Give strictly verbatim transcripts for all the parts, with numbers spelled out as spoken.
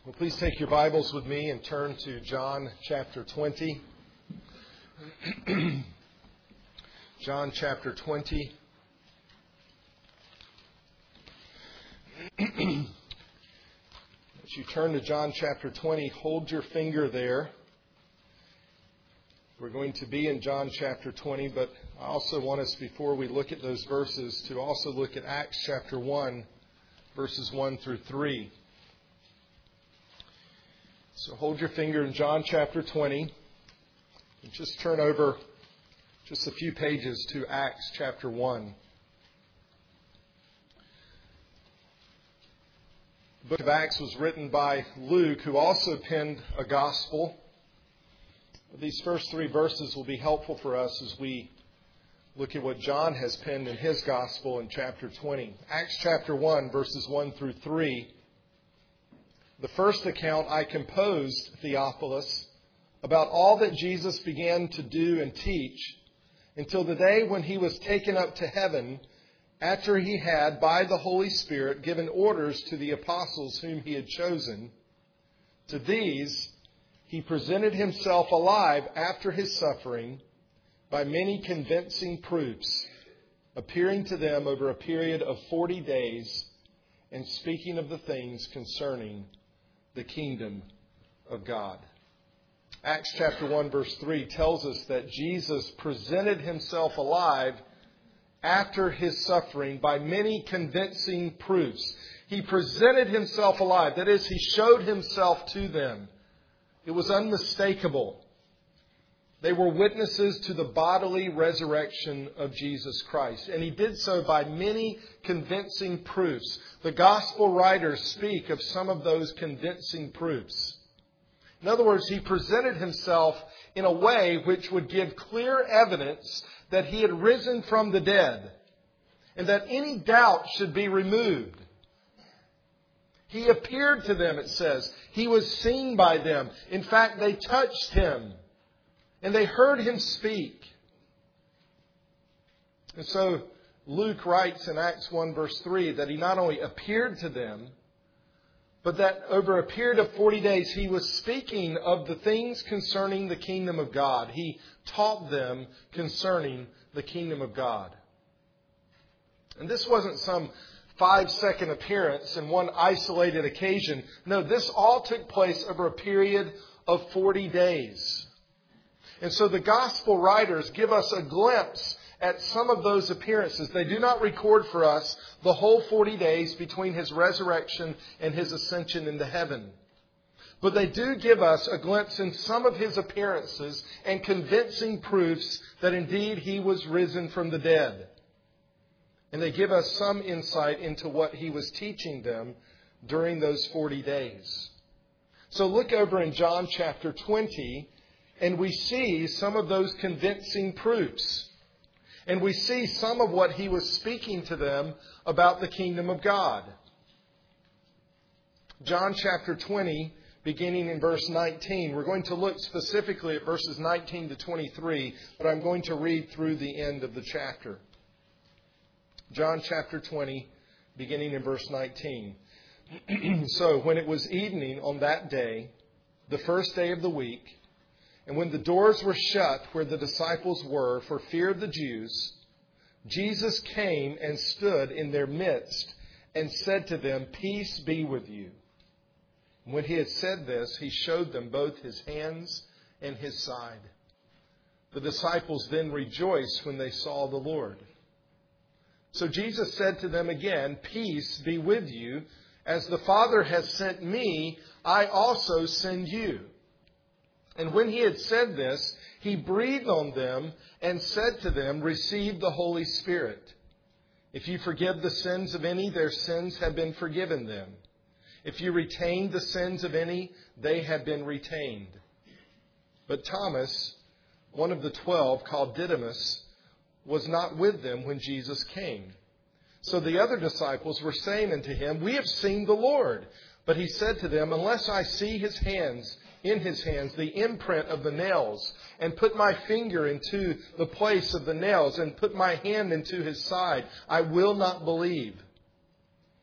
Well, please take your Bibles with me and turn to John chapter twenty. John chapter twenty. As you turn to John chapter twenty, hold your finger there. We're going to be in John chapter twenty, but I also want us, before we look at those verses, to also look at Acts chapter one, verses one through three. So hold your finger in John chapter twenty and just turn over just a few pages to Acts chapter one. The book of Acts was written by Luke, who also penned a gospel. These first three verses will be helpful for us as we look at what John has penned in his gospel in chapter twenty. Acts chapter one, verses one through three. The first account I composed, Theophilus, about all that Jesus began to do and teach until the day when he was taken up to heaven, after he had, by the Holy Spirit, given orders to the apostles whom he had chosen. To these he presented himself alive after his suffering by many convincing proofs, appearing to them over a period of forty days and speaking of the things concerning the kingdom of God. Acts chapter one verse three tells us that Jesus presented himself alive after his suffering by many convincing proofs. He presented himself alive. That is, he showed himself to them. It was unmistakable. They were witnesses to the bodily resurrection of Jesus Christ. And he did so by many convincing proofs. The gospel writers speak of some of those convincing proofs. In other words, he presented himself in a way which would give clear evidence that he had risen from the dead and that any doubt should be removed. He appeared to them, it says. He was seen by them. In fact, they touched him. And they heard him speak. And so Luke writes in Acts one verse three that he not only appeared to them, but that over a period of forty days he was speaking of the things concerning the kingdom of God. He taught them concerning the kingdom of God. And this wasn't some five-second appearance in one isolated occasion. No, this all took place over a period of forty days. And so the gospel writers give us a glimpse at some of those appearances. They do not record for us the whole forty days between his resurrection and his ascension into heaven. But they do give us a glimpse in some of his appearances and convincing proofs that indeed he was risen from the dead. And they give us some insight into what he was teaching them during those forty days. So look over in John chapter twenty. And we see some of those convincing proofs. And we see some of what he was speaking to them about the kingdom of God. John chapter twenty, beginning in verse nineteen. We're going to look specifically at verses nineteen to twenty-three, but I'm going to read through the end of the chapter. John chapter twenty, beginning in verse nineteen. So when it was evening on that day, the first day of the week, and when the doors were shut where the disciples were for fear of the Jews, Jesus came and stood in their midst and said to them, "Peace be with you." And when he had said this, he showed them both his hands and his side. The disciples then rejoiced when they saw the Lord. So Jesus said to them again, "Peace be with you. As the Father has sent me, I also send you." And when he had said this, he breathed on them and said to them, "Receive the Holy Spirit. If you forgive the sins of any, their sins have been forgiven them. If you retain the sins of any, they have been retained." But Thomas, one of the twelve, called Didymus, was not with them when Jesus came. So the other disciples were saying unto him, "We have seen the Lord." But he said to them, "Unless I see his hands, in his hands, the imprint of the nails, and put my finger into the place of the nails, and put my hand into his side, I will not believe."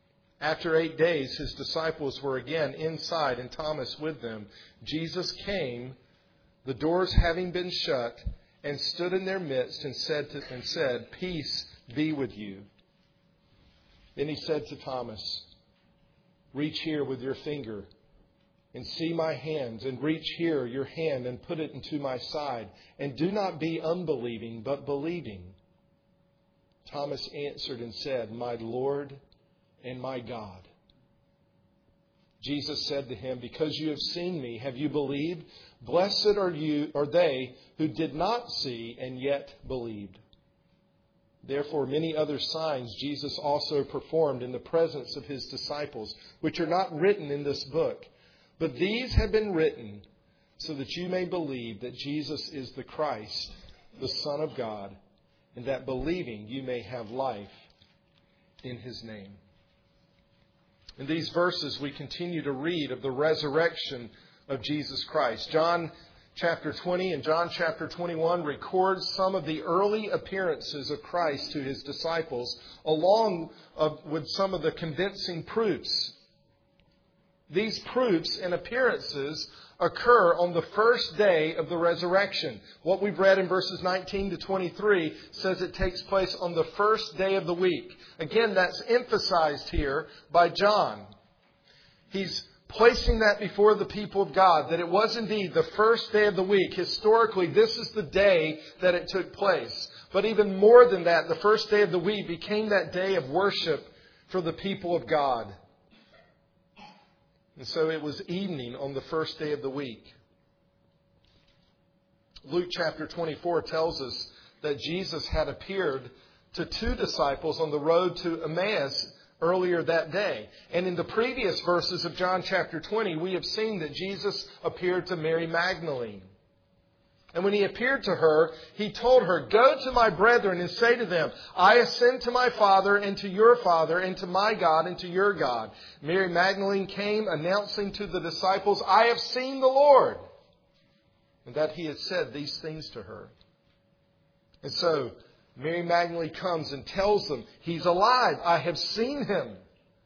After eight days, his disciples were again inside and Thomas with them. Jesus came, the doors having been shut, and stood in their midst and said, to, and said, "Peace be with you." Then he said to Thomas, "Reach here with your finger and see my hands, and reach here your hand and put it into my side. And do not be unbelieving, but believing." Thomas answered and said, "My Lord and my God." Jesus said to him, "Because you have seen me, have you believed? Blessed are you, are they who did not see and yet believed." Therefore, many other signs Jesus also performed in the presence of his disciples, which are not written in this book. But these have been written so that you may believe that Jesus is the Christ, the Son of God, and that believing you may have life in his name. In these verses, we continue to read of the resurrection of Jesus Christ. John chapter twenty and John chapter twenty-one records some of the early appearances of Christ to his disciples, along with some of the convincing proofs. These proofs and appearances occur on the first day of the resurrection. What we've read in verses nineteen to twenty-three says it takes place on the first day of the week. Again, that's emphasized here by John. He's placing that before the people of God, that it was indeed the first day of the week. Historically, this is the day that it took place. But even more than that, the first day of the week became that day of worship for the people of God. And so it was evening on the first day of the week. Luke chapter twenty-four tells us that Jesus had appeared to two disciples on the road to Emmaus earlier that day. And in the previous verses of John chapter twenty, we have seen that Jesus appeared to Mary Magdalene. And when he appeared to her, he told her, "Go to my brethren and say to them, I ascend to my Father and to your Father and to my God and to your God." Mary Magdalene came announcing to the disciples, "I have seen the Lord." And that he had said these things to her. And so Mary Magdalene comes and tells them, "He's alive. I have seen him."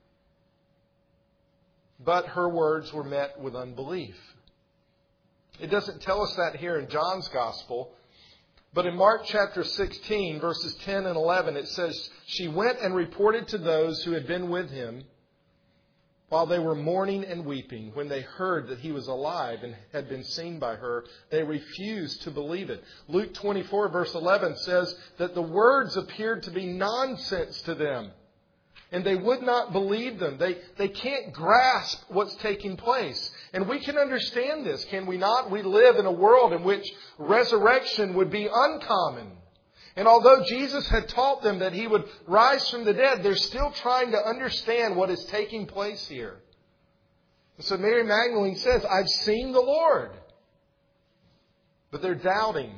But her words were met with unbelief. It doesn't tell us that here in John's Gospel. But in Mark chapter sixteen, verses ten and eleven, it says, "She went and reported to those who had been with him while they were mourning and weeping. When they heard that he was alive and had been seen by her, they refused to believe it." Luke twenty-four, verse eleven says that the words appeared to be nonsense to them. And they would not believe them. They, they can't grasp what's taking place. And we can understand this, can we not? We live in a world in which resurrection would be uncommon. And although Jesus had taught them that he would rise from the dead, they're still trying to understand what is taking place here. And so Mary Magdalene says, "I've seen the Lord." But they're doubting.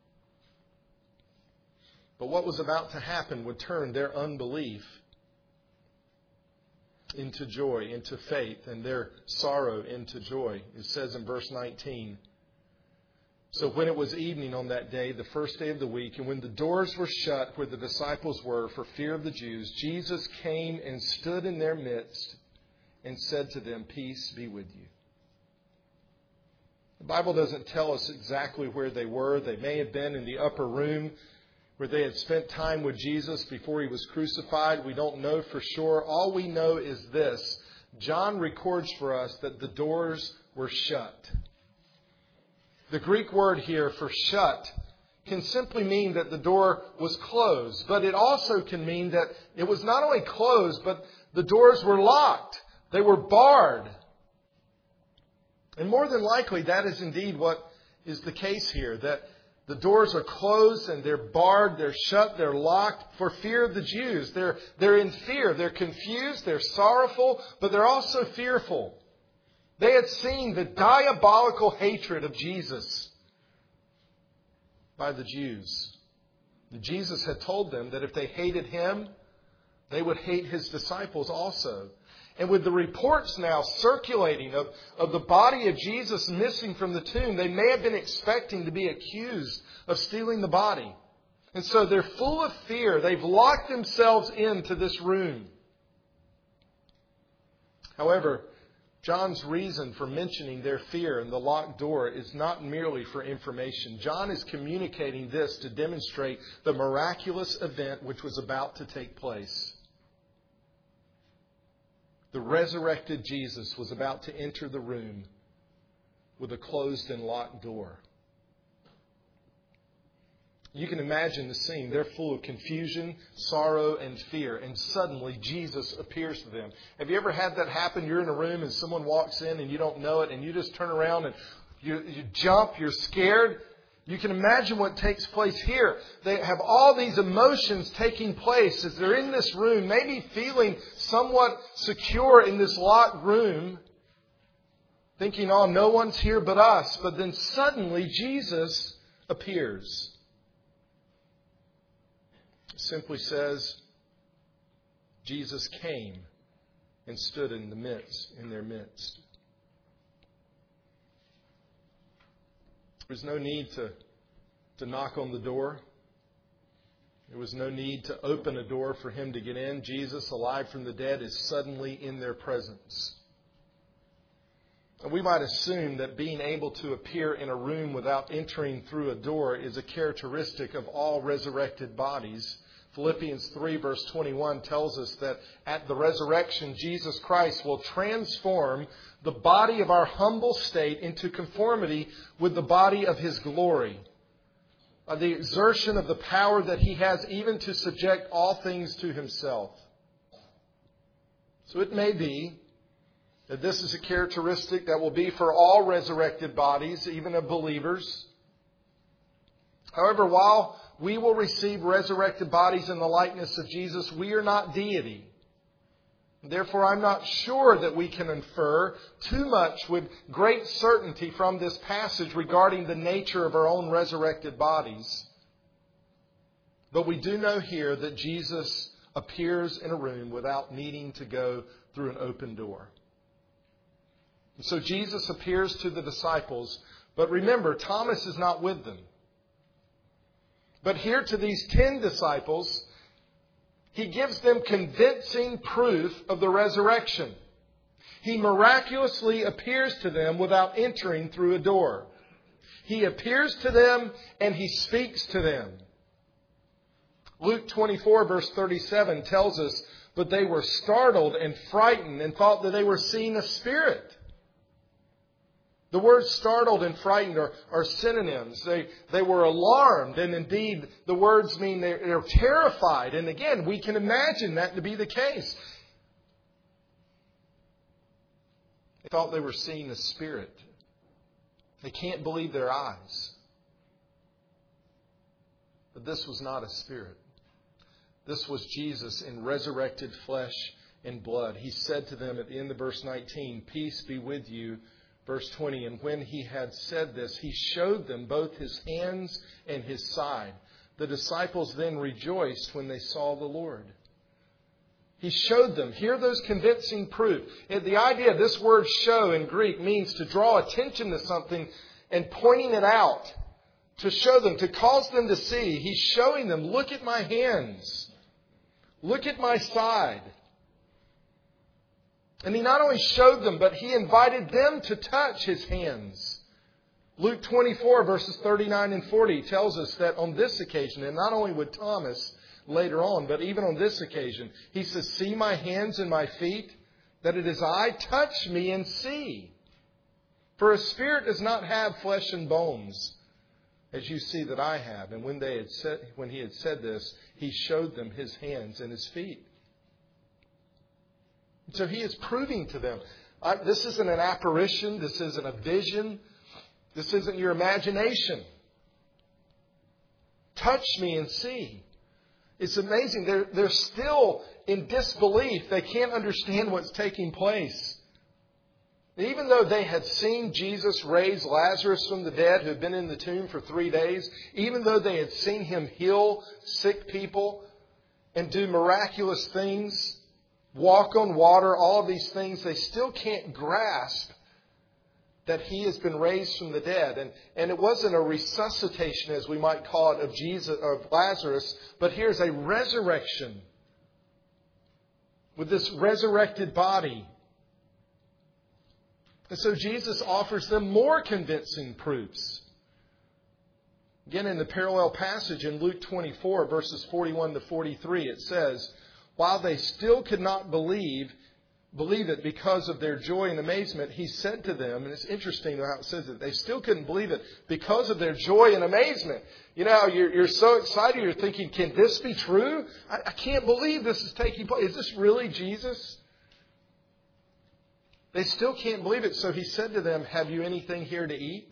But what was about to happen would turn their unbelief into joy, into faith, and their sorrow into joy. It says in verse nineteen, "So when it was evening on that day, the first day of the week, and when the doors were shut where the disciples were for fear of the Jews, Jesus came and stood in their midst and said to them, 'Peace be with you.'" The Bible doesn't tell us exactly where they were. They may have been in the upper room where they had spent time with Jesus before he was crucified. We don't know for sure. All we know is this. John records for us that the doors were shut. The Greek word here for shut can simply mean that the door was closed. But it also can mean that it was not only closed, but the doors were locked. They were barred. And more than likely, that is indeed what is the case here. That the doors are closed and they're barred, they're shut, they're locked for fear of the Jews. They're, they're in fear. They're confused. They're sorrowful, but they're also fearful. They had seen the diabolical hatred of Jesus by the Jews. Jesus had told them that if they hated him, they would hate his disciples also. And with the reports now circulating of, of the body of Jesus missing from the tomb, they may have been expecting to be accused of stealing the body. And so they're full of fear. They've locked themselves into this room. However, John's reason for mentioning their fear and the locked door is not merely for information. John is communicating this to demonstrate the miraculous event which was about to take place. The resurrected Jesus was about to enter the room with a closed and locked door. You can imagine the scene. They're full of confusion, sorrow, and fear. And suddenly Jesus appears to them. Have you ever had that happen? You're in a room and someone walks in and you don't know it. And you just turn around and you, you jump. You're scared. You can imagine what takes place here. They have all these emotions taking place as they're in this room. Maybe feeling somewhat secure in this locked room. Thinking, oh, no one's here but us. But then suddenly Jesus appears. Simply says, Jesus came and stood in the midst, in their midst. There's no need to, to knock on the door. There was no need to open a door for him to get in. Jesus, alive from the dead, is suddenly in their presence. And we might assume that being able to appear in a room without entering through a door is a characteristic of all resurrected bodies. Philippians three verse twenty-one tells us that at the resurrection, Jesus Christ will transform the body of our humble state into conformity with the body of His glory. By the exertion of the power that He has even to subject all things to Himself. So it may be that this is a characteristic that will be for all resurrected bodies, even of believers. However, while we will receive resurrected bodies in the likeness of Jesus, we are not deity. Therefore, I'm not sure that we can infer too much with great certainty from this passage regarding the nature of our own resurrected bodies. But we do know here that Jesus appears in a room without needing to go through an open door. And so Jesus appears to the disciples, but remember, Thomas is not with them. But here to these ten disciples, He gives them convincing proof of the resurrection. He miraculously appears to them without entering through a door. He appears to them and He speaks to them. Luke twenty-four verse thirty-seven tells us, but they were startled and frightened and thought that they were seeing a spirit. The words startled and frightened are, are synonyms. They, they were alarmed, and indeed the words mean they're, they're terrified. And again, we can imagine that to be the case. They thought they were seeing a spirit. They can't believe their eyes. But this was not a spirit. This was Jesus in resurrected flesh and blood. He said to them at the end of verse nineteen, "Peace be with you." Verse twenty, and when He had said this, He showed them both His hands and His side. The disciples then rejoiced when they saw the Lord. He showed them. Hear those convincing proof. The idea of this word show in Greek means to draw attention to something and pointing it out. To show them, to cause them to see. He's showing them, look at my hands. Look at my side. And He not only showed them, but He invited them to touch His hands. Luke twenty-four verses thirty-nine and forty tells us that on this occasion, and not only with Thomas later on, but even on this occasion, He says, "See my hands and my feet, that it is I, touch me and see. For a spirit does not have flesh and bones, as you see that I have." And when they had said, when He had said this, He showed them His hands and His feet. So He is proving to them, uh, this isn't an apparition, this isn't a vision, this isn't your imagination. Touch me and see. It's amazing. They're, they're still in disbelief. They can't understand what's taking place. Even though they had seen Jesus raise Lazarus from the dead who had been in the tomb for three days, even though they had seen Him heal sick people and do miraculous things, walk on water, all of these things, they still can't grasp that He has been raised from the dead. And, and it wasn't a resuscitation, as we might call it, of Jesus, of Lazarus, but here's a resurrection with this resurrected body. And so Jesus offers them more convincing proofs. Again, in the parallel passage in Luke twenty-four, verses forty-one to forty-three, it says, while they still could not believe, believe it because of their joy and amazement, he said to them, and it's interesting how it says it, they still couldn't believe it because of their joy and amazement. You know, you're, you're so excited, you're thinking, can this be true? I, I can't believe this is taking place. Is this really Jesus? They still can't believe it. So he said to them, have you anything here to eat?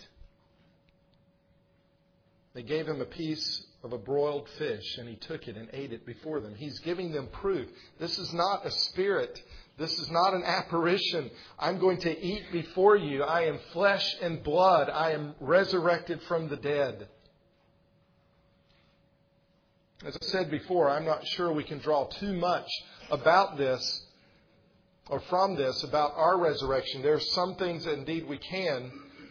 They gave him a piece of a broiled fish, and he took it and ate it before them. He's giving them proof. This is not a spirit. This is not an apparition. I'm going to eat before you. I am flesh and blood. I am resurrected from the dead. As I said before, I'm not sure we can draw too much about this or from this about our resurrection. There are some things that indeed we can,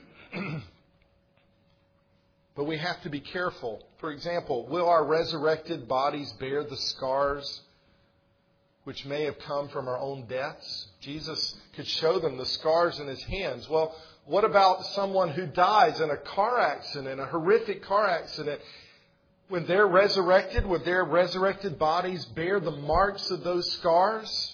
but we have to be careful. For example, will our resurrected bodies bear the scars which may have come from our own deaths? Jesus could show them the scars in his hands. Well, what about someone who dies in a car accident, a horrific car accident? When they're resurrected, would their resurrected bodies bear the marks of those scars?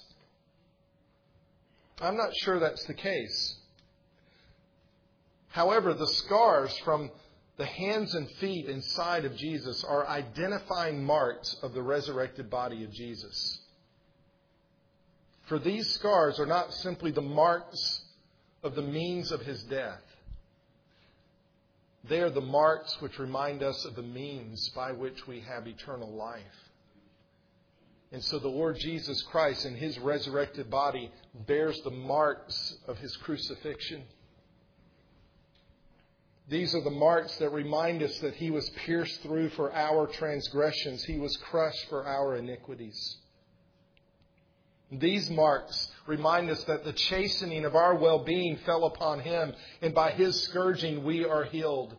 I'm not sure that's the case. However, the scars from the hands and feet and side of Jesus are identifying marks of the resurrected body of Jesus. For these scars are not simply the marks of the means of his death. They are the marks which remind us of the means by which we have eternal life. And so the Lord Jesus Christ in his resurrected body bears the marks of his crucifixion. These are the marks that remind us that he was pierced through for our transgressions. He was crushed for our iniquities. These marks remind us that the chastening of our well-being fell upon him, and by his scourging we are healed.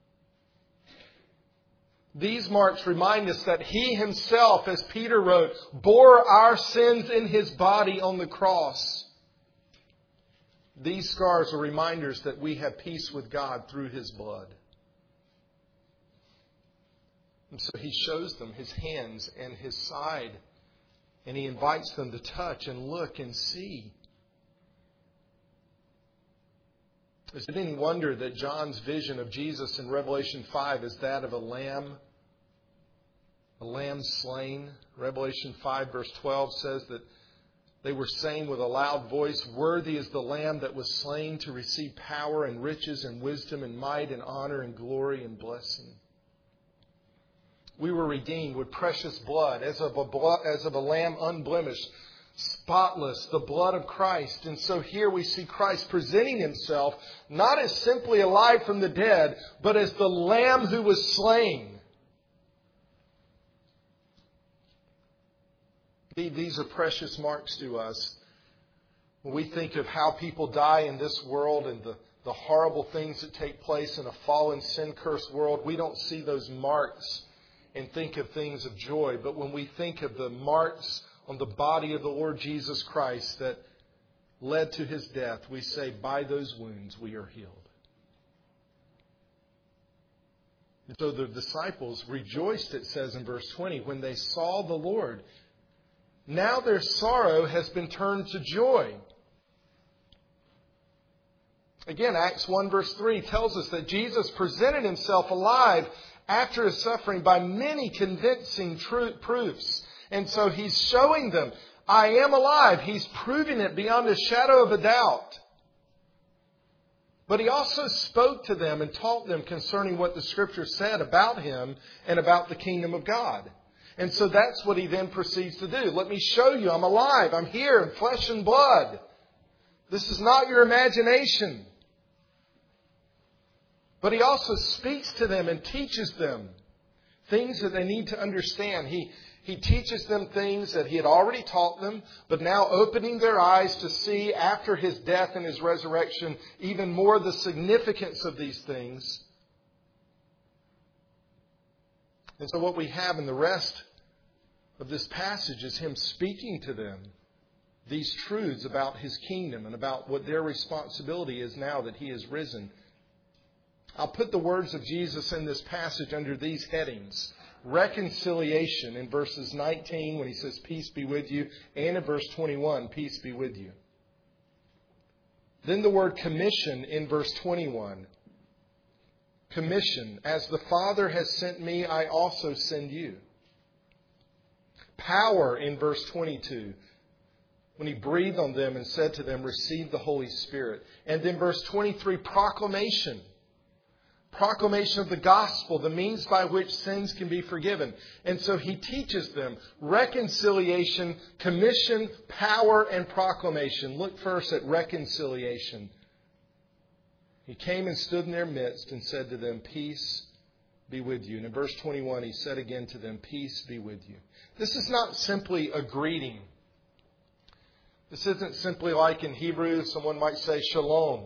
These marks remind us that he himself, as Peter wrote, bore our sins in his body on the cross. These scars are reminders that we have peace with God through his blood. And so he shows them his hands and his side, and he invites them to touch and look and see. Is it any wonder that John's vision of Jesus in Revelation five is that of a lamb? A lamb slain. Revelation five verse twelve says that they were saying with a loud voice, worthy is the lamb that was slain to receive power and riches and wisdom and might and honor and glory and blessing. We were redeemed with precious blood, as of a blood, as of a lamb unblemished, spotless, the blood of Christ. And so here we see Christ presenting himself not as simply alive from the dead, but as the lamb who was slain. These are precious marks to us. When we think of how people die in this world and the, the horrible things that take place in a fallen, sin-cursed world, we don't see those marks and think of things of joy. But when we think of the marks on the body of the Lord Jesus Christ that led to his death, we say, by those wounds we are healed. And so the disciples rejoiced, it says in verse twenty, when they saw the Lord. Now their sorrow has been turned to joy. Again, Acts one verse three tells us that Jesus presented himself alive after his suffering by many convincing truth proofs. And so he's showing them, I am alive. He's proving it beyond a shadow of a doubt. But he also spoke to them and taught them concerning what the Scripture said about him and about the kingdom of God. And so that's what he then proceeds to do. Let me show you, I'm alive. I'm here in flesh and blood. This is not your imagination. But he also speaks to them and teaches them things that they need to understand. He, he teaches them things that he had already taught them, but now opening their eyes to see after his death and his resurrection even more the significance of these things. And so what we have in the rest of this passage is him speaking to them these truths about His kingdom and about what their responsibility is now that He has risen. I'll put the words of Jesus in this passage under these headings. Reconciliation in verses nineteen when He says, peace be with you, and in verse twenty-one, peace be with you. Then the word commission in verse twenty-one. Commission. As the Father has sent me, I also send you. Power in verse twenty-two. When He breathed on them and said to them, receive the Holy Spirit. And then verse twenty-three, proclamation. Proclamation of the gospel, the means by which sins can be forgiven. And so He teaches them reconciliation, commission, power, and proclamation. Look first at reconciliation. He came and stood in their midst and said to them, peace be with you. And in verse twenty-one, He said again to them, peace be with you. This is not simply a greeting. This isn't simply like in Hebrew, someone might say shalom.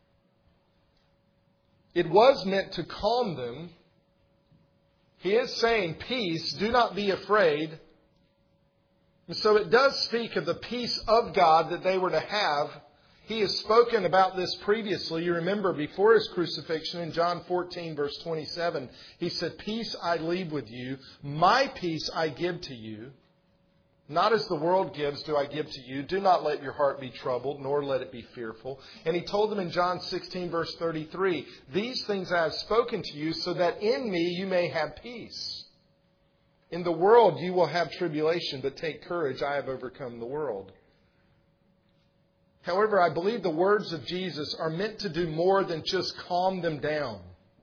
It was meant to calm them. He is saying, peace, do not be afraid. And so it does speak of the peace of God that they were to have. He has spoken about this previously. You remember before His crucifixion in John fourteen verse twenty-seven, He said, peace I leave with you. My peace I give to you. Not as the world gives do I give to you. Do not let your heart be troubled, nor let it be fearful. And He told them in John sixteen verse thirty-three, these things I have spoken to you so that in me you may have peace. In the world you will have tribulation, but take courage, I have overcome the world. However, I believe the words of Jesus are meant to do more than just calm them down.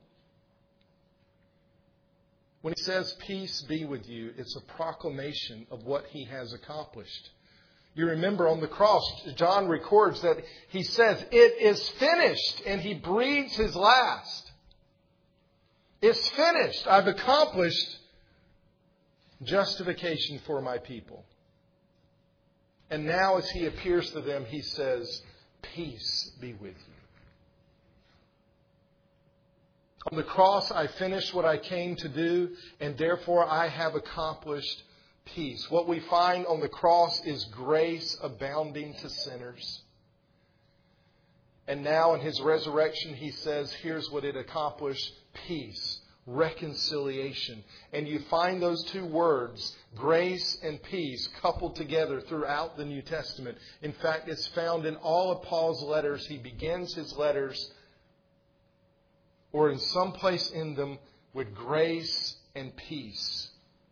When He says, peace be with you, it's a proclamation of what He has accomplished. You remember on the cross, John records that He says, it is finished, and He breathes His last. It's finished. I've accomplished justification for my people. And now as He appears to them, He says, peace be with you. On the cross, I finished what I came to do, and therefore I have accomplished peace. What we find on the cross is grace abounding to sinners. And now in His resurrection, He says, here's what it accomplished, peace, reconciliation. And you find those two words, grace and peace, coupled together throughout the New Testament. In fact, it's found in all of Paul's letters. He begins his letters or in some place in them with grace and peace.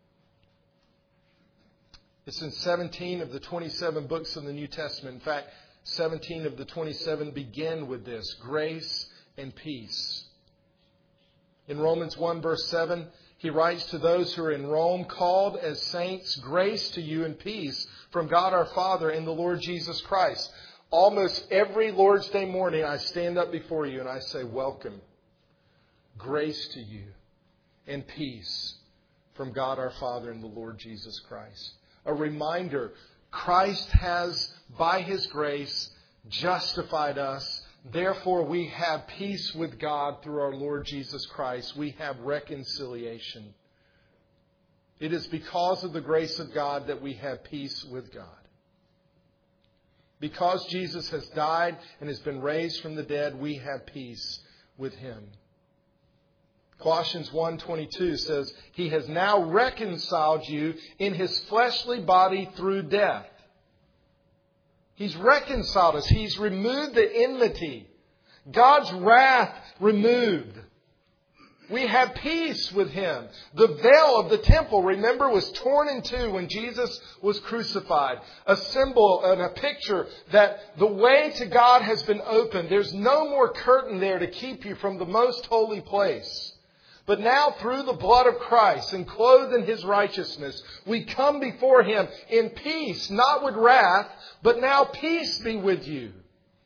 It's in seventeen of the twenty-seven books of the New Testament. In fact, seventeen of the twenty-seven begin with this, grace and peace. In Romans one verse seven, he writes to those who are in Rome, called as saints, grace to you and peace from God our Father and the Lord Jesus Christ. Almost every Lord's Day morning I stand up before you and I say, welcome. Grace to you and peace from God our Father and the Lord Jesus Christ. A reminder, Christ has, by His grace, justified us. Therefore, we have peace with God through our Lord Jesus Christ. We have reconciliation. It is because of the grace of God that we have peace with God. Because Jesus has died and has been raised from the dead, we have peace with Him. Colossians one twenty-two says, He has now reconciled you in His fleshly body through death. He's reconciled us. He's removed the enmity. God's wrath removed. We have peace with Him. The veil of the temple, remember, was torn in two when Jesus was crucified. A symbol and a picture that the way to God has been opened. There's no more curtain there to keep you from the most holy place. But now through the blood of Christ and clothed in His righteousness, we come before Him in peace, not with wrath, but now peace be with you.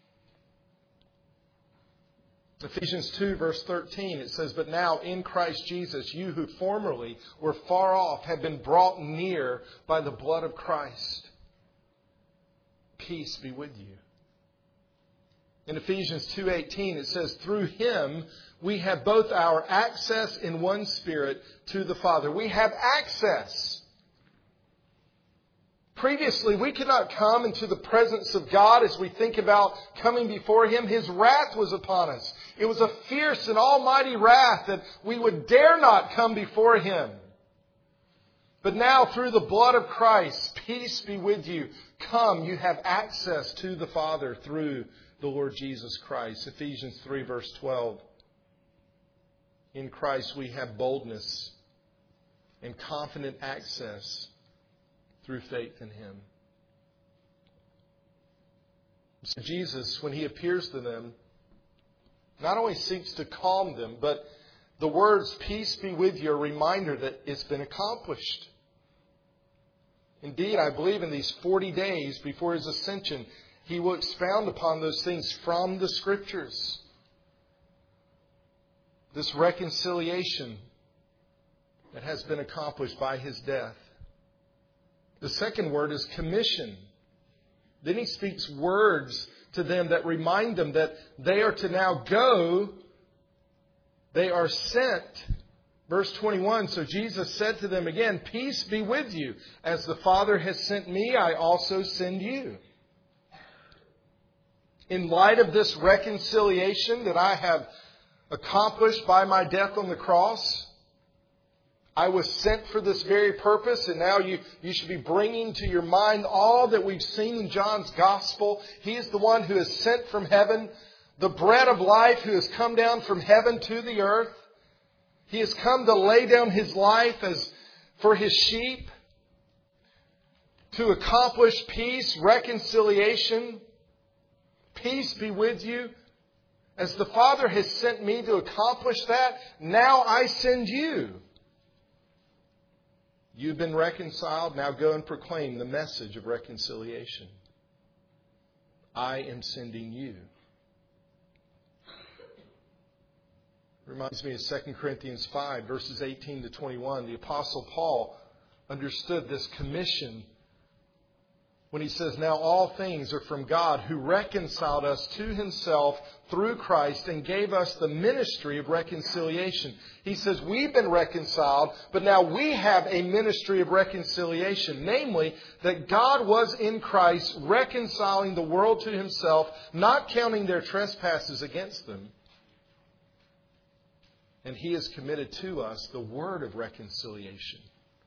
Ephesians two verse thirteen, it says, But now in Christ Jesus, you who formerly were far off have been brought near by the blood of Christ. Peace be with you. In Ephesians two eighteen, it says, Through Him we have both our access in one Spirit to the Father. We have access. Previously, we could not come into the presence of God as we think about coming before Him. His wrath was upon us. It was a fierce and almighty wrath that we would dare not come before Him. But now, through the blood of Christ, peace be with you. Come, you have access to the Father through the Lord Jesus Christ. Ephesians three, verse twelve. In Christ we have boldness and confident access through faith in Him. So Jesus, when He appears to them, not only seeks to calm them, but the words, peace be with you, are a reminder that it's been accomplished. Indeed, I believe in these forty days before His ascension, He will expound upon those things from the Scriptures. This reconciliation that has been accomplished by His death. The second word is commission. Then He speaks words to them that remind them that they are to now go. They are sent. Verse twenty-one, so Jesus said to them again, peace be with you. As the Father has sent me, I also send you. In light of this reconciliation that I have accomplished by my death on the cross, I was sent for this very purpose, and now you, you should be bringing to your mind all that we've seen in John's Gospel. He is the one who is sent from heaven, the bread of life who has come down from heaven to the earth. He has come to lay down His life as for His sheep, to accomplish peace, reconciliation. Peace be with you. As the Father has sent me to accomplish that, now I send you. You've been reconciled. Now go and proclaim the message of reconciliation. I am sending you. Reminds me of Second Corinthians five, verses eighteen to twenty-one. The Apostle Paul understood this commission when he says, now all things are from God, who reconciled us to Himself through Christ and gave us the ministry of reconciliation. He says, we've been reconciled, but now we have a ministry of reconciliation. Namely, that God was in Christ reconciling the world to Himself, not counting their trespasses against them. And He has committed to us the word of reconciliation.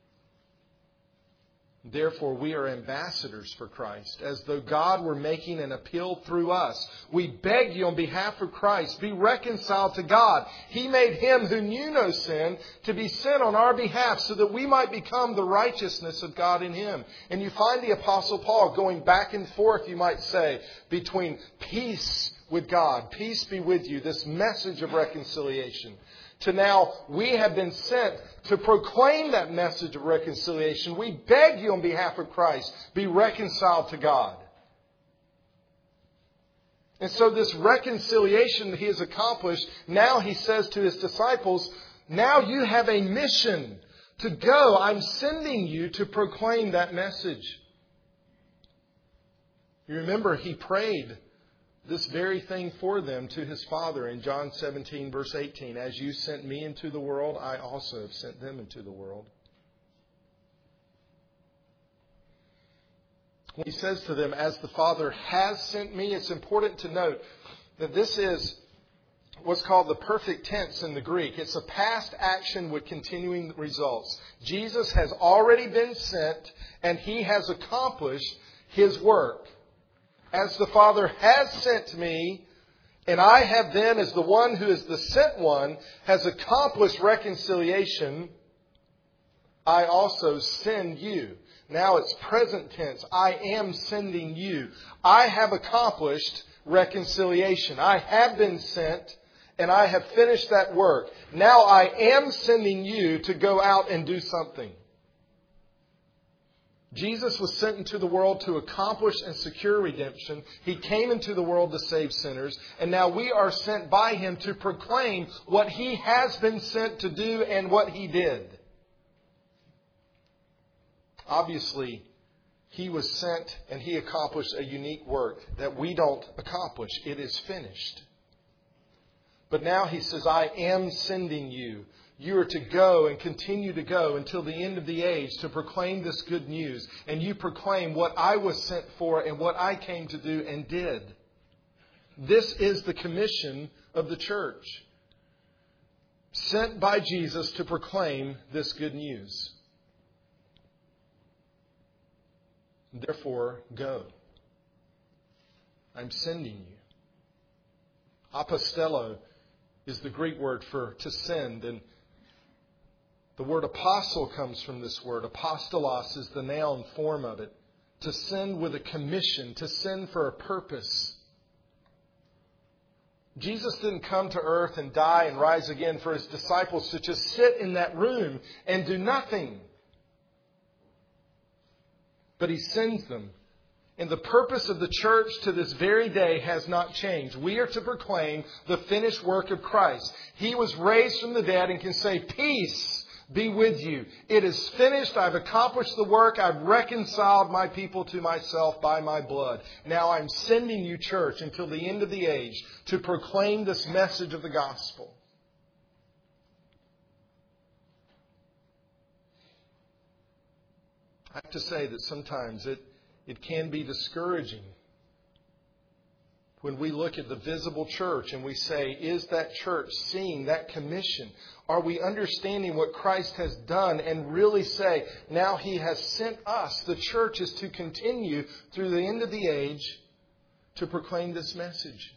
Therefore, we are ambassadors for Christ, as though God were making an appeal through us. We beg you on behalf of Christ, be reconciled to God. He made Him who knew no sin to be sin on our behalf, so that we might become the righteousness of God in Him. And you find the Apostle Paul going back and forth, you might say, between peace with God, peace be with you, this message of reconciliation, to now we have been sent to proclaim that message of reconciliation. We beg you on behalf of Christ, be reconciled to God. And so this reconciliation that He has accomplished, now He says to His disciples, now you have a mission to go. I'm sending you to proclaim that message. You remember He prayed this very thing for them to His Father in John seventeen, verse eighteen. As you sent me into the world, I also have sent them into the world. When He says to them, as the Father has sent me, it's important to note that this is what's called the perfect tense in the Greek. It's a past action with continuing results. Jesus has already been sent, and He has accomplished His work. As the Father has sent me, and I have then, as the one who is the sent one, has accomplished reconciliation, I also send you. Now it's present tense. I am sending you. I have accomplished reconciliation. I have been sent, and I have finished that work. Now I am sending you to go out and do something. Jesus was sent into the world to accomplish and secure redemption. He came into the world to save sinners. And now we are sent by Him to proclaim what He has been sent to do and what He did. Obviously, He was sent and He accomplished a unique work that we don't accomplish. It is finished. But now He says, I am sending you. You are to go and continue to go until the end of the age to proclaim this good news. And you proclaim what I was sent for and what I came to do and did. This is the commission of the church. Sent by Jesus to proclaim this good news. Therefore, go. I'm sending you. Apostello is the Greek word for to send, and the word apostle comes from this word. Apostolos is the noun form of it. To send with a commission, to send for a purpose. Jesus didn't come to earth and die and rise again for His disciples to just sit in that room and do nothing. But He sends them. And the purpose of the church to this very day has not changed. We are to proclaim the finished work of Christ. He was raised from the dead and can say, peace be with you. It is finished. I've accomplished the work. I've reconciled my people to myself by my blood. Now I'm sending you, church, until the end of the age to proclaim this message of the gospel. I have to say that sometimes it It can be discouraging when we look at the visible church and we say, is that church seeing that commission? Are we understanding what Christ has done and really say, now He has sent us, the church is to continue through the end of the age to proclaim this message?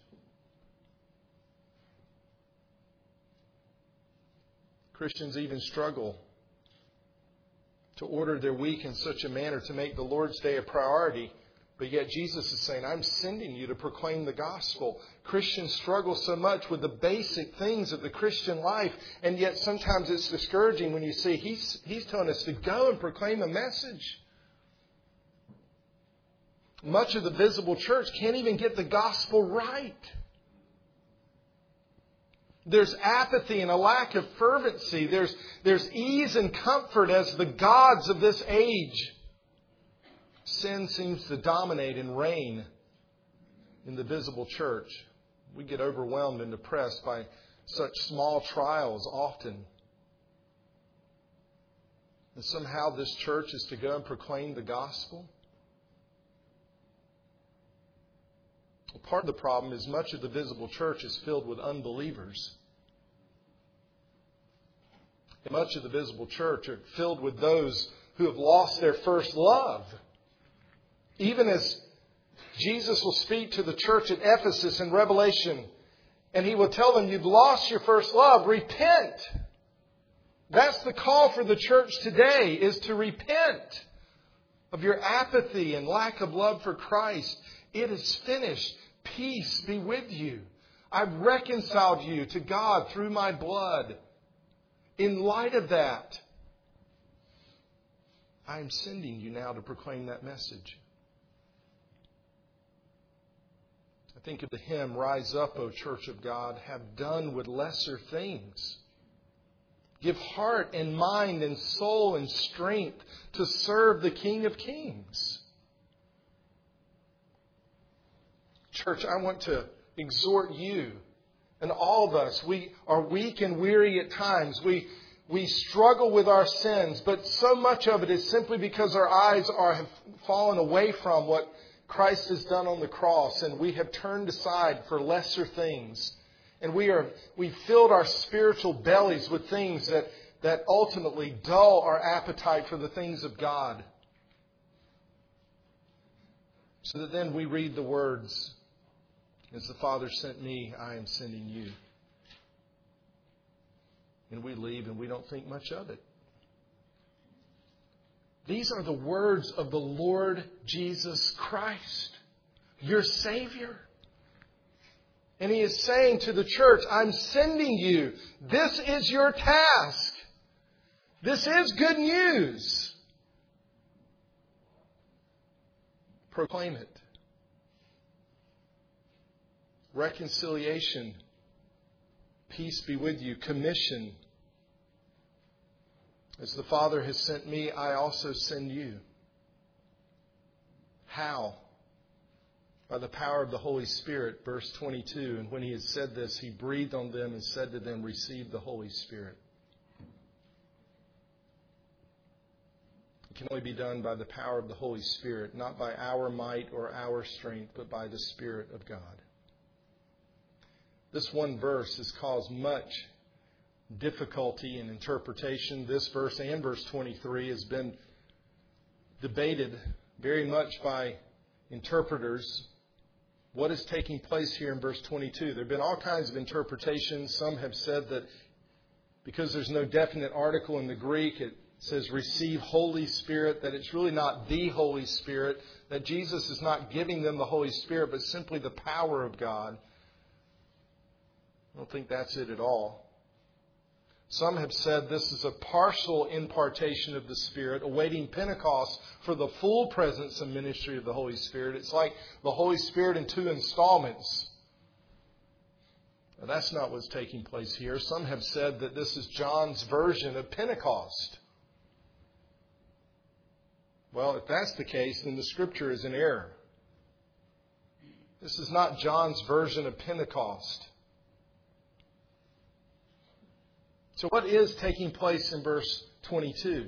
Christians even struggle to order their week in such a manner to make the Lord's Day a priority. But yet Jesus is saying, I'm sending you to proclaim the gospel. Christians struggle so much with the basic things of the Christian life. And yet sometimes it's discouraging when you see He's, he's telling us to go and proclaim a message. Much of the visible church can't even get the gospel right. There's apathy and a lack of fervency. There's, there's ease and comfort as the gods of this age. Sin seems to dominate and reign in the visible church. We get overwhelmed and depressed by such small trials often. And somehow this church is to go and proclaim the gospel. Part of the problem is much of the visible church is filled with unbelievers. And much of the visible church are filled with those who have lost their first love. Even as Jesus will speak to the church at Ephesus in Revelation, and He will tell them, you've lost your first love. Repent. That's the call for the church today, is to repent of your apathy and lack of love for Christ. It is finished. Peace be with you. I've reconciled you to God through my blood. In light of that, I am sending you now to proclaim that message. I think of the hymn, Rise Up, O Church of God, have done with lesser things. Give heart and mind and soul and strength to serve the King of Kings. Church, I want to exhort you and all of us. We are weak and weary at times. We we struggle with our sins, but so much of it is simply because our eyes are have fallen away from what Christ has done on the cross, and we have turned aside for lesser things. And we are we filled our spiritual bellies with things that, that ultimately dull our appetite for the things of God. So that then we read the words, as the Father sent me, I am sending you. And we leave and we don't think much of it. These are the words of the Lord Jesus Christ, your Savior. And He is saying to the church, I'm sending you. This is your task. This is good news. Proclaim it. Reconciliation. Peace be with you. Commission. As the Father has sent me, I also send you. How? By the power of the Holy Spirit, verse twenty-two. And when He had said this, He breathed on them and said to them, receive the Holy Spirit. It can only be done by the power of the Holy Spirit, not by our might or our strength, but by the Spirit of God. This one verse has caused much difficulty in interpretation. This verse and verse twenty-three has been debated very much by interpreters. What is taking place here in verse twenty-two? There have been all kinds of interpretations. Some have said that because there's no definite article in the Greek, it says receive Holy Spirit, that it's really not the Holy Spirit, that Jesus is not giving them the Holy Spirit, but simply the power of God. I don't think that's it at all. Some have said this is a partial impartation of the Spirit, awaiting Pentecost for the full presence and ministry of the Holy Spirit. It's like the Holy Spirit in two installments. Now, that's not what's taking place here. Some have said that this is John's version of Pentecost. Well, if that's the case, then the Scripture is in error. This is not John's version of Pentecost. So what is taking place in verse twenty-two?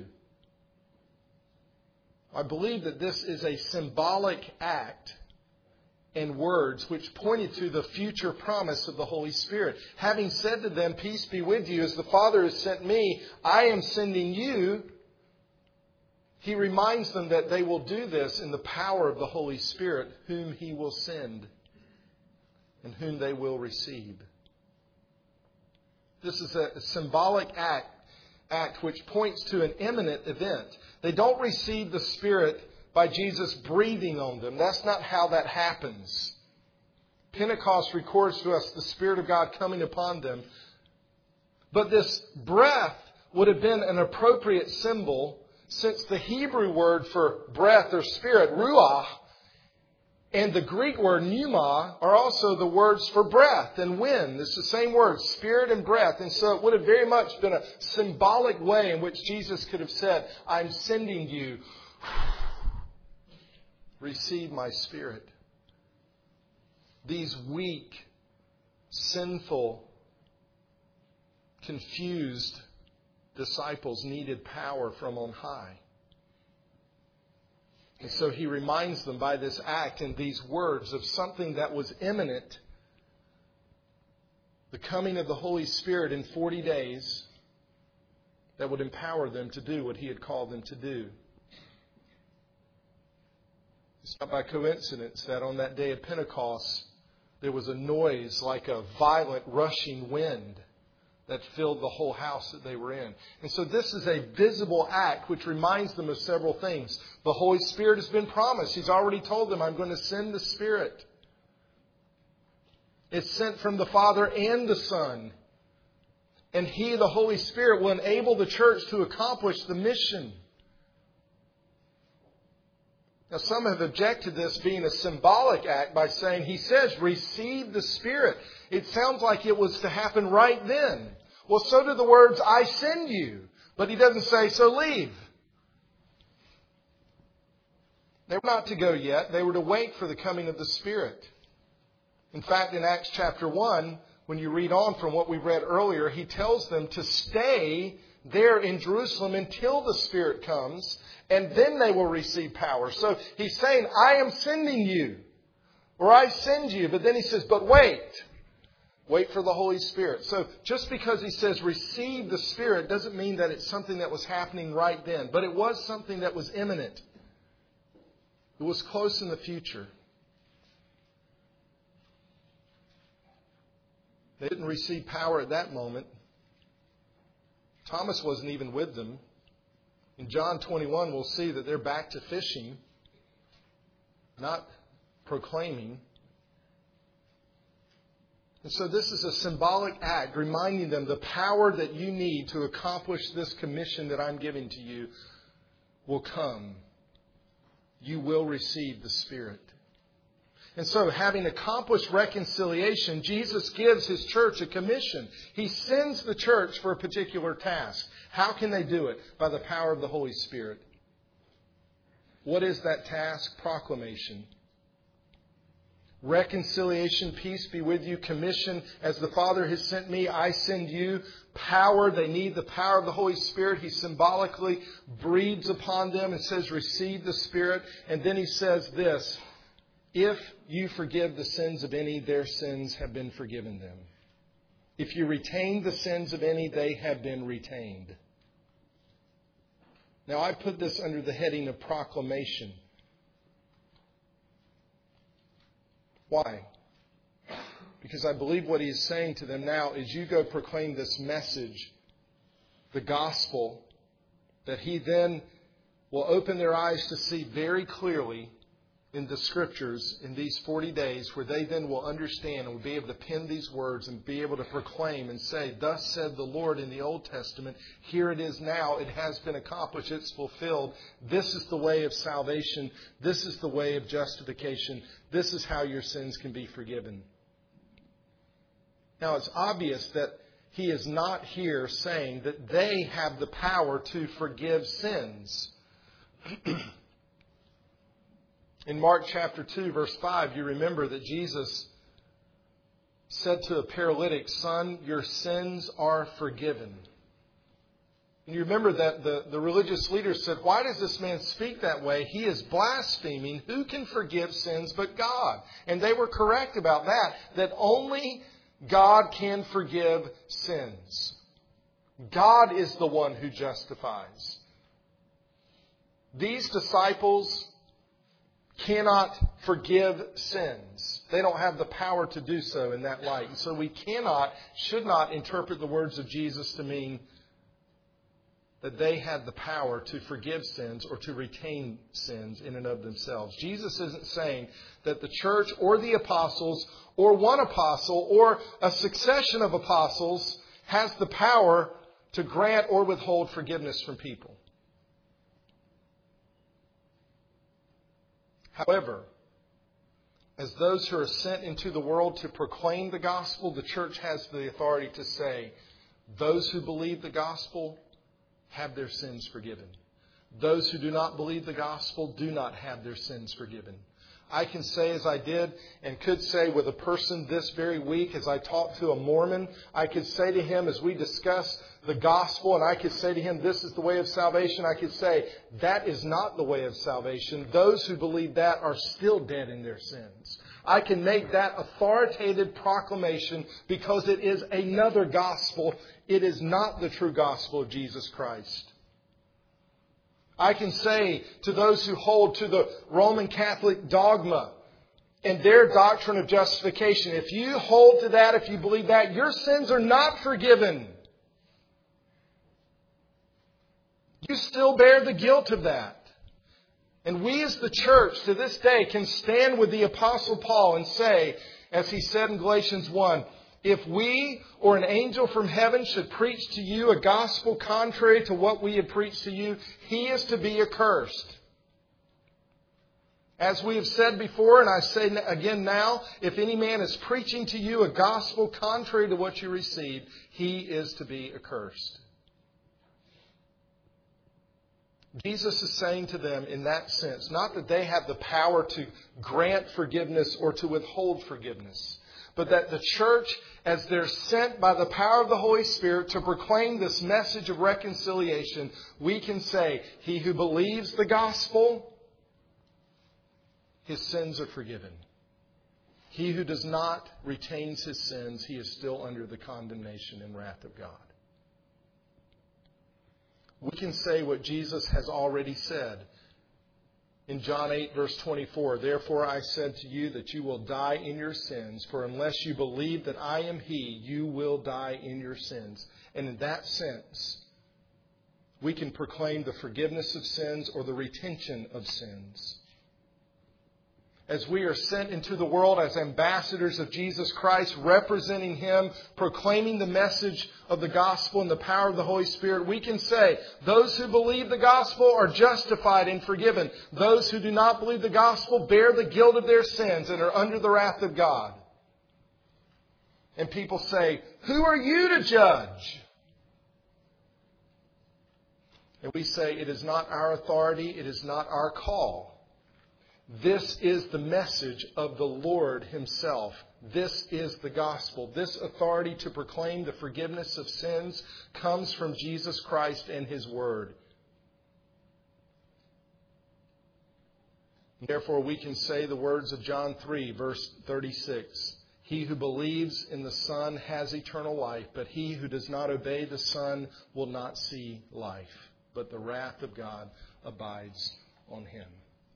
I believe that this is a symbolic act and words which pointed to the future promise of the Holy Spirit. Having said to them, peace be with you, as the Father has sent me, I am sending you. He reminds them that they will do this in the power of the Holy Spirit, whom He will send and whom they will receive. This is a symbolic act, act which points to an imminent event. They don't receive the Spirit by Jesus breathing on them. That's not how that happens. Pentecost records to us the Spirit of God coming upon them. But this breath would have been an appropriate symbol, since the Hebrew word for breath or spirit, ruach, and the Greek word pneuma are also the words for breath and wind. It's the same word, spirit and breath. And so it would have very much been a symbolic way in which Jesus could have said, I'm sending you. Receive my Spirit. These weak, sinful, confused disciples needed power from on high. And so He reminds them by this act and these words of something that was imminent. The coming of the Holy Spirit in forty days that would empower them to do what He had called them to do. It's not by coincidence that on that day of Pentecost there was a noise like a violent rushing wind that filled the whole house that they were in. And so this is a visible act which reminds them of several things. The Holy Spirit has been promised. He's already told them, I'm going to send the Spirit. It's sent from the Father and the Son. And He, the Holy Spirit, will enable the church to accomplish the mission. Now, some have objected to this being a symbolic act by saying, He says, receive the Spirit. It sounds like it was to happen right then. Well, so do the words, I send you. But He doesn't say, so leave. They were not to go yet. They were to wait for the coming of the Spirit. In fact, in Acts chapter one, when you read on from what we read earlier, He tells them to stay there in Jerusalem until the Spirit comes, and then they will receive power. So He's saying, I am sending you, or I send you. But then He says, but wait. Wait for the Holy Spirit. So just because He says receive the Spirit doesn't mean that it's something that was happening right then. But it was something that was imminent. It was close in the future. They didn't receive power at that moment. Thomas wasn't even with them. In John twenty-one, we'll see that they're back to fishing, not proclaiming. And so this is a symbolic act reminding them the power that you need to accomplish this commission that I'm giving to you will come. You will receive the Spirit. And so, having accomplished reconciliation, Jesus gives His church a commission. He sends the church for a particular task. How can they do it? By the power of the Holy Spirit. What is that task? Proclamation. reconciliation, peace be with you, commission, as the Father has sent me, I send you. Power, they need the power of the Holy Spirit. He symbolically breathes upon them and says, receive the Spirit. And then he says this, if you forgive the sins of any, their sins have been forgiven them. If you retain the sins of any, they have been retained. Now, I put this under the heading of proclamation. Why? Because I believe what he is saying to them now is you go proclaim this message, the gospel, that he then will open their eyes to see very clearly in the Scriptures in these forty days, where they then will understand and will be able to pen these words and be able to proclaim and say, thus said the Lord in the Old Testament, here it is now, it has been accomplished, it's fulfilled. This is the way of salvation. This is the way of justification. This is how your sins can be forgiven. Now, it's obvious that he is not here saying that they have the power to forgive sins. In Mark chapter two, verse five, you remember that Jesus said to a paralytic, son, your sins are forgiven. And you remember that the, the religious leaders said, why does this man speak that way? He is blaspheming. Who can forgive sins but God? And they were correct about that, that only God can forgive sins. God is the one who justifies. These disciples cannot forgive sins. They don't have the power to do so in that light. And so we cannot, should not interpret the words of Jesus to mean that they had the power to forgive sins or to retain sins in and of themselves. Jesus isn't saying that the church or the apostles or one apostle or a succession of apostles has the power to grant or withhold forgiveness from people. However, as those who are sent into the world to proclaim the gospel, the church has the authority to say, those who believe the gospel have their sins forgiven. Those who do not believe the gospel do not have their sins forgiven. I can say as I did and could say with a person this very week as I talked to a Mormon, I could say to him as we discuss the gospel and I could say to him, this is the way of salvation. I could say, that is not the way of salvation. Those who believe that are still dead in their sins. I can make that authoritative proclamation because it is another gospel. It is not the true gospel of Jesus Christ. I can say to those who hold to the Roman Catholic dogma and their doctrine of justification, if you hold to that, if you believe that, your sins are not forgiven. You still bear the guilt of that. And we as the church to this day can stand with the Apostle Paul and say, as he said in Galatians one, if we or an angel from heaven should preach to you a gospel contrary to what we have preached to you, he is to be accursed. As we have said before, and I say again now, if any man is preaching to you a gospel contrary to what you received, he is to be accursed. Jesus is saying to them in that sense, not that they have the power to grant forgiveness or to withhold forgiveness, but that the church, as they're sent by the power of the Holy Spirit to proclaim this message of reconciliation, we can say, he who believes the gospel, his sins are forgiven. He who does not retains his sins, he is still under the condemnation and wrath of God. We can say what Jesus has already said. In John eight, verse twenty-four, therefore I said to you that you will die in your sins, for unless you believe that I am He, you will die in your sins. And in that sense, we can proclaim the forgiveness of sins or the retention of sins. As we are sent into the world as ambassadors of Jesus Christ, representing Him, proclaiming the message of the gospel and the power of the Holy Spirit, we can say, those who believe the gospel are justified and forgiven. Those who do not believe the gospel bear the guilt of their sins and are under the wrath of God. And people say, who are you to judge? And we say, it is not our authority, it is not our call. This is the message of the Lord Himself. This is the gospel. This authority to proclaim the forgiveness of sins comes from Jesus Christ and His Word. Therefore, we can say the words of John three, verse thirty-six. He who believes in the Son has eternal life, but he who does not obey the Son will not see life, but the wrath of God abides on him.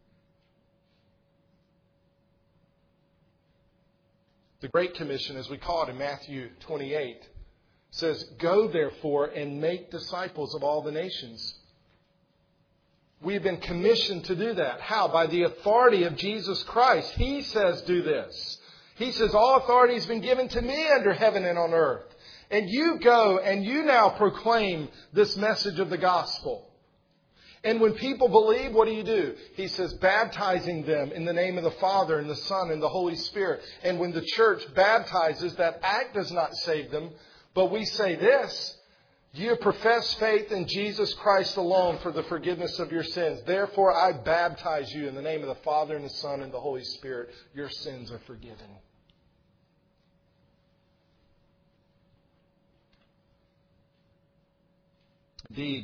The Great Commission, as we call it in Matthew twenty-eight, says, "Go therefore and make disciples of all the nations." We have been commissioned to do that. How? By the authority of Jesus Christ. He says, do this. He says, all authority has been given to me under heaven and on earth. And you go and you now proclaim this message of the gospel. And when people believe, what do you do? He says, baptizing them in the name of the Father and the Son and the Holy Spirit. And when the church baptizes, that act does not save them. But we say this, you profess faith in Jesus Christ alone for the forgiveness of your sins. Therefore, I baptize you in the name of the Father and the Son and the Holy Spirit. Your sins are forgiven. Indeed,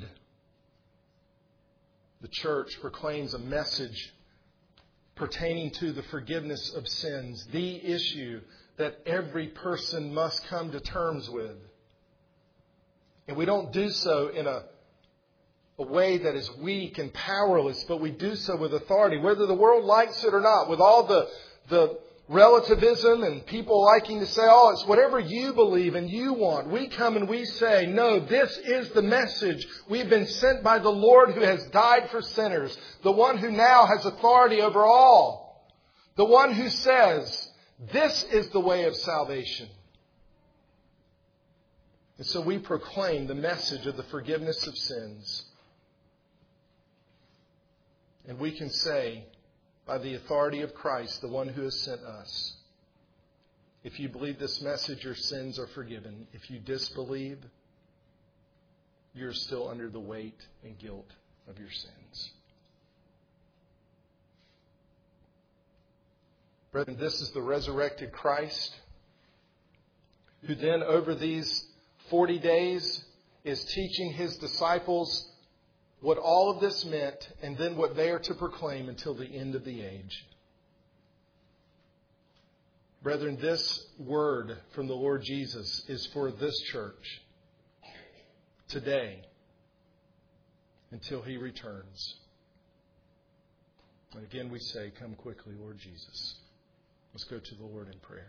the church proclaims a message pertaining to the forgiveness of sins, the issue that every person must come to terms with. And we don't do so in a, a way that is weak and powerless, but we do so with authority, whether the world likes it or not, with all the, the relativism and people liking to say, oh, it's whatever you believe and you want. We come and we say, no, this is the message. We've been sent by the Lord who has died for sinners, the one who now has authority over all, the one who says, this is the way of salvation. And so we proclaim the message of the forgiveness of sins. And we can say, by the authority of Christ, the one who has sent us, if you believe this message, your sins are forgiven. If you disbelieve, you're still under the weight and guilt of your sins. Brethren, this is the resurrected Christ, who then over these forty days is teaching His disciples what all of this meant and then what they are to proclaim until the end of the age. Brethren, this word from the Lord Jesus is for this church today until He returns. And again we say, come quickly, Lord Jesus. Let's go to the Lord in prayer.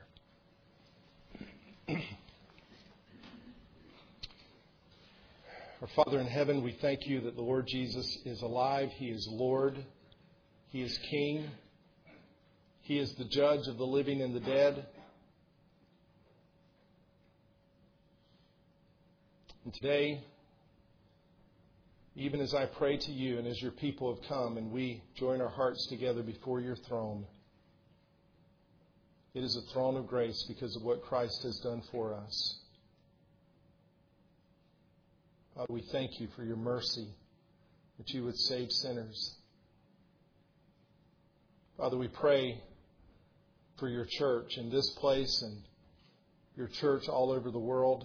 Our Father in heaven, we thank you that the Lord Jesus is alive. He is Lord. He is King. He is the judge of the living and the dead. And today, even as I pray to you and as your people have come and we join our hearts together before your throne, it is a throne of grace because of what Christ has done for us. Father, we thank you for your mercy, that you would save sinners. Father, we pray for your church in this place and your church all over the world.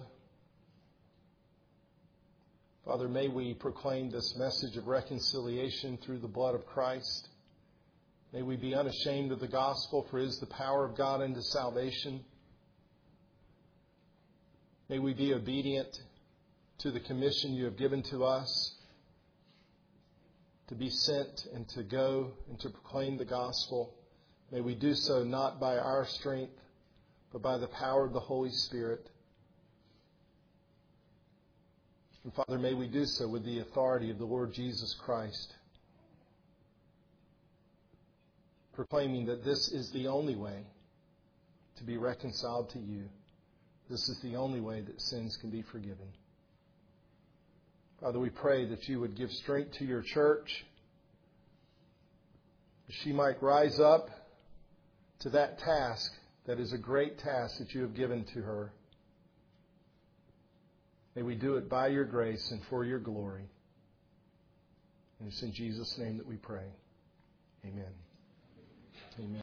Father, may we proclaim this message of reconciliation through the blood of Christ. May we be unashamed of the gospel, for it is the power of God unto salvation. May we be obedient to the commission you have given to us to be sent and to go and to proclaim the gospel. May we do so not by our strength, but by the power of the Holy Spirit. And Father, may we do so with the authority of the Lord Jesus Christ, proclaiming that this is the only way to be reconciled to you. This is the only way that sins can be forgiven. Father, we pray that you would give strength to your church, that she might rise up to that task that is a great task that you have given to her. May we do it by your grace and for your glory. And it's in Jesus' name that we pray. Amen. Amen.